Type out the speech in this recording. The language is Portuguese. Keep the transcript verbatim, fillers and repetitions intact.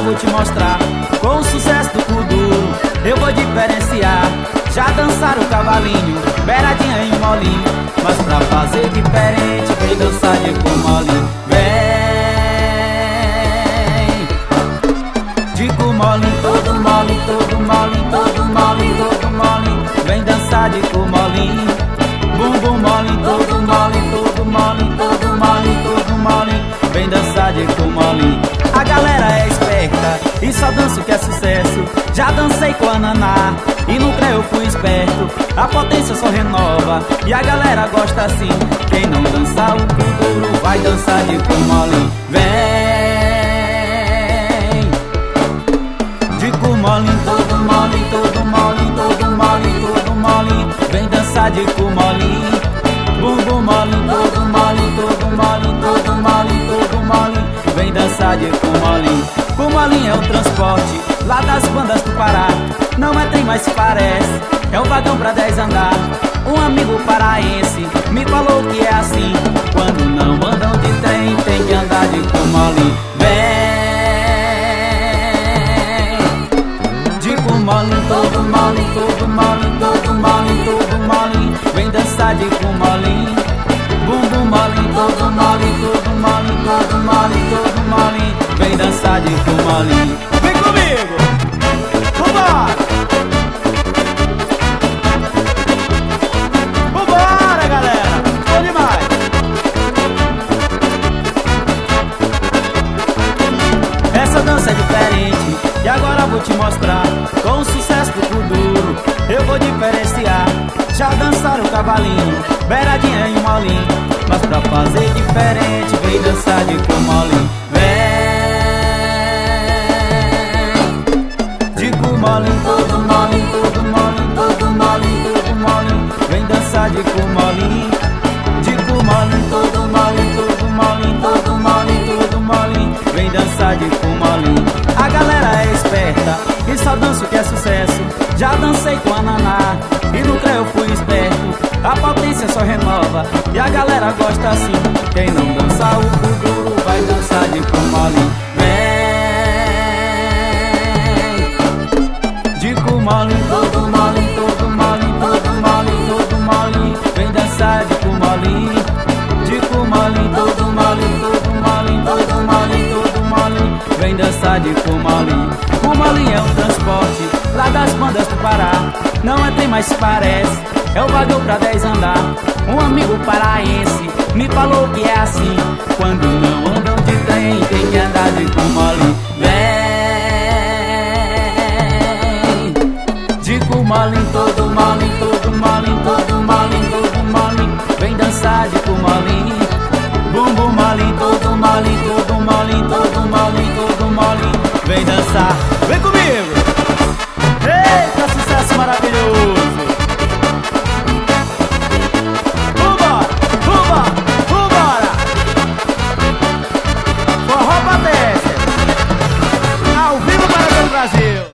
vou te mostrar. Com o sucesso do Kuduro eu vou diferenciar. Já dançaram o cavalinho, beiradinha e molinho, mas pra fazer diferente vem dançar de Kumolim. Vem de Kumolim, todo molim, todo molim, todo molim, todo molim. Vem dançar de Kumolim. Bumbum molim, todo molim, todo molim, todo molim, todo molim. Vem dançar de Kumolim. A galera é esperta e só dança o que é sucesso. Já dancei com a Naná e no creu eu fui esperto. A potência só renova e a galera gosta assim. Quem não dançar o Kuduro vai dançar de Kumolim. Vem de Kumolim, todo molim, todo molim, todo molim, todo molim. Vem dançar de Kumolim. Bumbum molim, todo molim, todo molim, todo molim, todo molim. Vem dançar de Kumolim. Kumolim é o transporte lá das bandas do Pará. Não é trem, mas se parece, é um vagão pra dez andar. Um amigo paraense me falou que é assim. Quando não andam de trem, tem que andar de Kumolim. Vem de Kumolim, todo molim, todo molim, todo molim, todo molim. Vem dançar de Kumolim. Bumbum molim, todo molim, todo molim, todo molim, todo molim. Vem dançar de Kumolim. Vem comigo! Vambora! Vambora, galera! Bom demais! Essa dança é diferente e agora vou te mostrar. Com o sucesso do Kuduro eu vou diferenciar. Já dançaram o cavalinho, beiradinha e molim, mas pra fazer diferente vem dançar de Kumolim. Vem de Kumolim, todo molim, todo molim, todo molim, todo molim. Vem dançar de Kumolim. De Kumolim, todo molim, todo molim, todo molim, todo molim. Vem dançar de Kumolim. A galera é esperta e só dança o que é sucesso. Já dancei com a Naná e no creu eu fui esperto. A potência só renova e a galera gosta assim. Quem não dançar o Kuduro vai dançar de Kumolim. Vem de Kumolim, todo molim, todo molim, todo molim, todo molim. Vem dançar de Kumolim. De Kumolim, todo molim, todo molim, todo molim, todo molim. Vem dançar de Kumolim. Kumolim é um transporte lá das bandas do Pará. Não é trem, mas se parece, é o vagão pra dez andar. Um amigo paraense me falou que é assim. Quando não andam de trem, tem que andar de Kumolim. Vem de Kumolim, todo molim, todo molim,